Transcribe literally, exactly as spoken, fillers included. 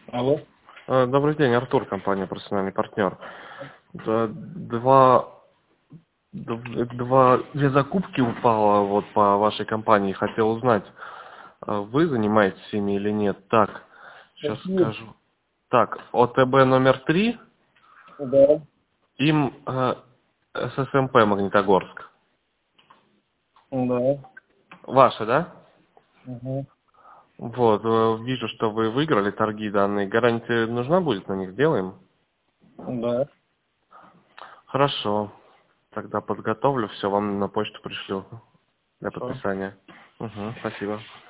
Алло. Э, Добрый день, Артур, компания «Профессиональный партнер». Д- Два, дв- два, две закупки упало вот по вашей компании. Хотел узнать, э, вы занимаетесь ими или нет. Так, сейчас Какие? скажу. Так, ОТБ номер три, Да. им э, ССМП Магнитогорск. Да. Ваши, да? Угу. Вот, э, вижу, что вы выиграли торги данные. Гарантия нужна будет на них? Делаем? Да. Хорошо. Тогда подготовлю, все вам на почту пришлю для Хорошо. подписания. Угу, спасибо.